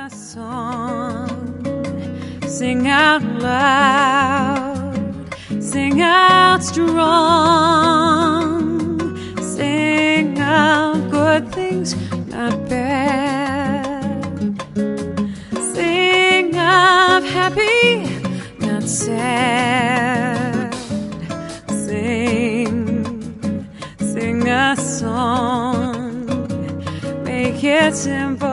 song, sing out loud, sing out strong, sing out good things, not bad, sing out happy, not sad, sing a song, make it simple.